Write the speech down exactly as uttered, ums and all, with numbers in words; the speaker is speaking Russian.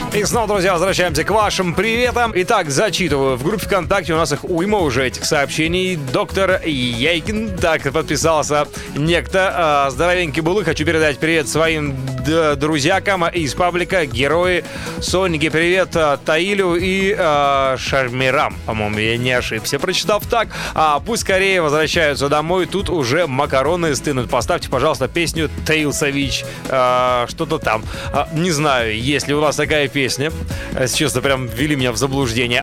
И снова, друзья, возвращаемся к вашим приветам. Итак, зачитываю. В группе ВКонтакте у нас их уйма уже, этих сообщений. Доктор Яйкин, так подписался некто. Здоровенький булы. Хочу передать привет своим д- друзьякам из паблика Герои Соники. Привет Таилю и э, Шармирам. По-моему, я не ошибся, прочитав так. А пусть скорее возвращаются домой. Тут уже макароны стынут. Поставьте, пожалуйста, песню Таил Савич. Э, что-то там. Э, не знаю, есть ли у нас такая песня. Песня. Честно, прям ввели меня в заблуждение.